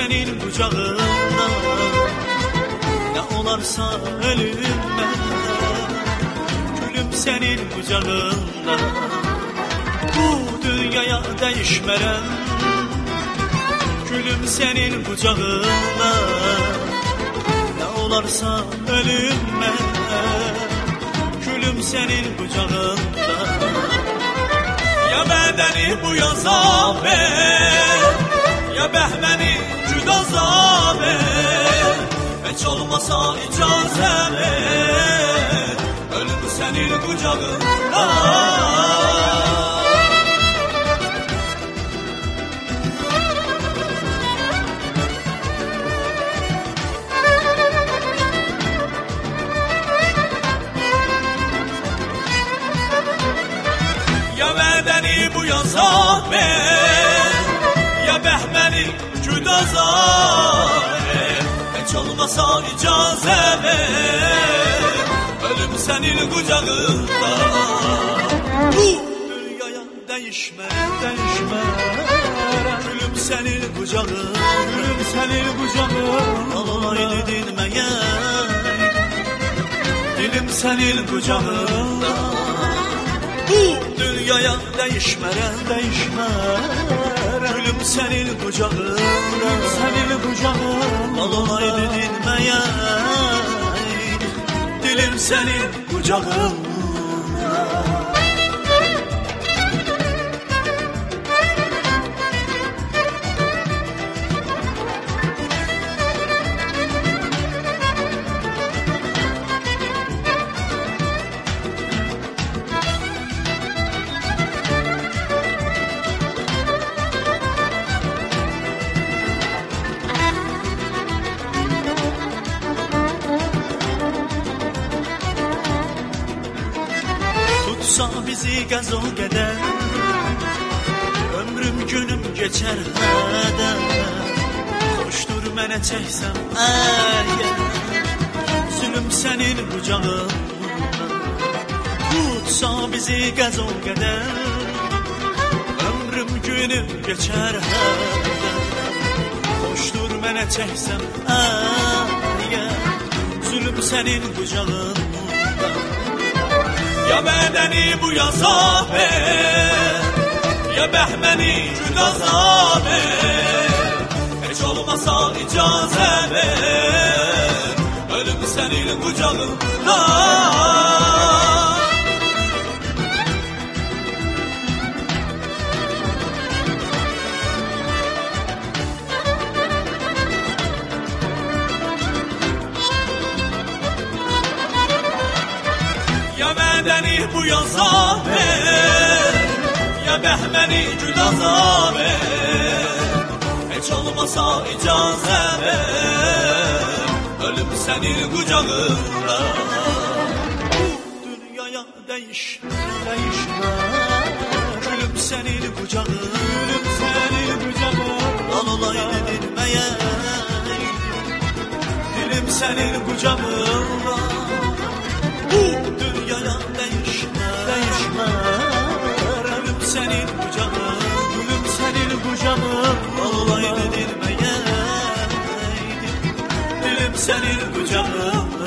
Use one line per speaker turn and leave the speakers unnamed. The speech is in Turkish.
senin kucağında, ne olarsa ölüm bende. Gülüm senin kucağında, bu dünyaya değişmerem. Gülüm senin kucağında, ne olarsa ölüm bende. Gülüm senin kucağında. Ya bedeni bu yaza ver, ya behmeni cüdaza ver. Hiç olmasa icazə ver, ölüm senin kucağında. Ya bedeni bu yaza ver, ya behmeni cüdaza ver. Hiç olmasa icazə ver, ölüm senin kucağında. Bu dünyaya değişme, değişme. Gülüm senin kucağında, gülüm senin kucağında. Olaydı dinmeye, dilim senin kucağında. Bu dünyaya değişmerem, değişmerem. Gülüm senin kucağında, gülüm senin kucağında. Olaydı dinmeye, dilim senin kucağında. Tutsa bizi gaz o kadar, ömrüm günüm geçer heden. Hoştur mənə çəksəm əgər, zulüm senin kucağında. Tutsa bizi gaz o kadar, ömrüm günüm geçer heden. Hoştur mənə çəksəm əgər, zulüm senin kucağında. Ya bedeni bu yaza ver, ya behmeni cüdaza ver. Hiç olmasa icazə ver, ölüm senin kucağında. Ya bedeni bu yaza ver, ya behmeni cüdaza ver. Hiç olmasa icazə ver, ölüm senin kucağında. Bu dünyaya değişme, değişme. Gülüm senin kucağında, gülüm senin kucağında. Al olaydı dinmeye, dilim senin kucağında. Bu dünyaya değişme, değişme. Ölüm senin kucağında, gülüm senin kucağında. Olaydı dinmeye, dilim senin kucağında.